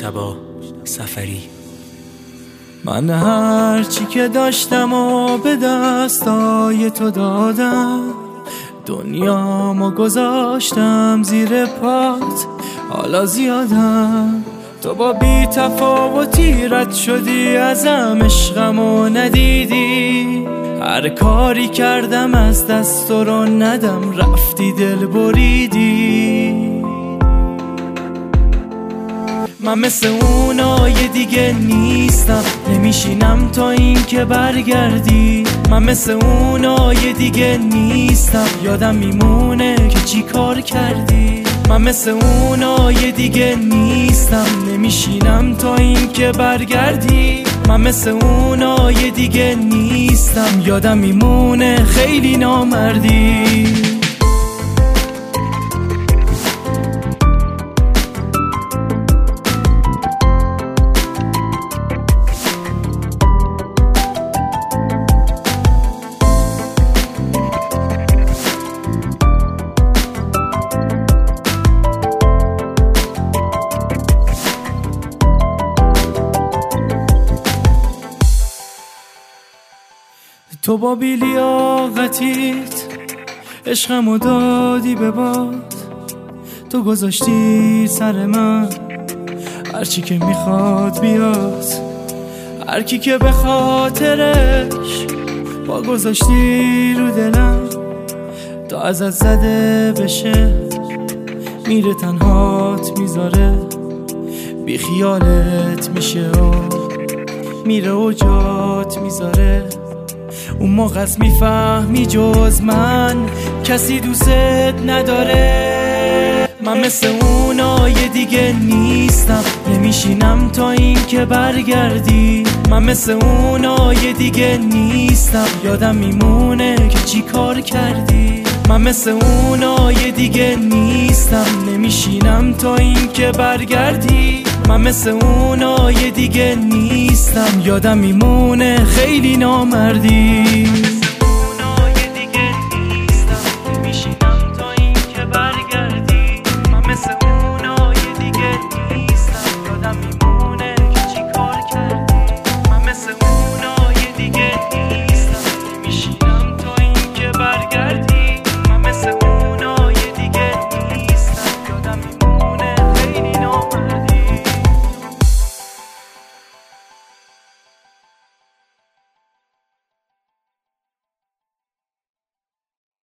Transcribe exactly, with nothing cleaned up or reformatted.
مجتبی سفری. من هرچی که داشتم و به دستای تو دادم، دنیامو گذاشتم زیر پات، حالا زیادم. تو با بی تفاوتی رد شدی ازم، عشقمو ندیدی. هر کاری کردم از دست رو ندم، رفتی دل بریدی. من مثل اونای دیگه نیستم، نمیشینم تا این که برگردی. من مثل اونای دیگه نیستم، یادم میمونه که چی کار کردی. من مثل اونای دیگه نیستم، نمیشینم تا این که برگردی. من مثل اونای دیگه نیستم، یادم میمونه خیلی نامردی. تو با بی‌لیاقتیت عشقمو دادی به باد، تو گذاشتی سر من هرچی که میخواد بیاد. هر کی که به خاطرش با گذاشتی رو دلم، تا ازت زده بشه میره تنهات میذاره. بی خیالت میشه و میره و جات میذاره. اون موقع از میفهمی جز من کسی دوست نداره. من مثل اونای دیگه نیستم، نمیشینم تا این که برگردی. من مثل اونای دیگه نیستم، یادم میمونه که چی کار کردی. من مثل اونای دیگه نیستم، نمیشینم تا این که برگردی. من مثل اونای دیگه نیستم، یادم میمونه خیلی نامردی.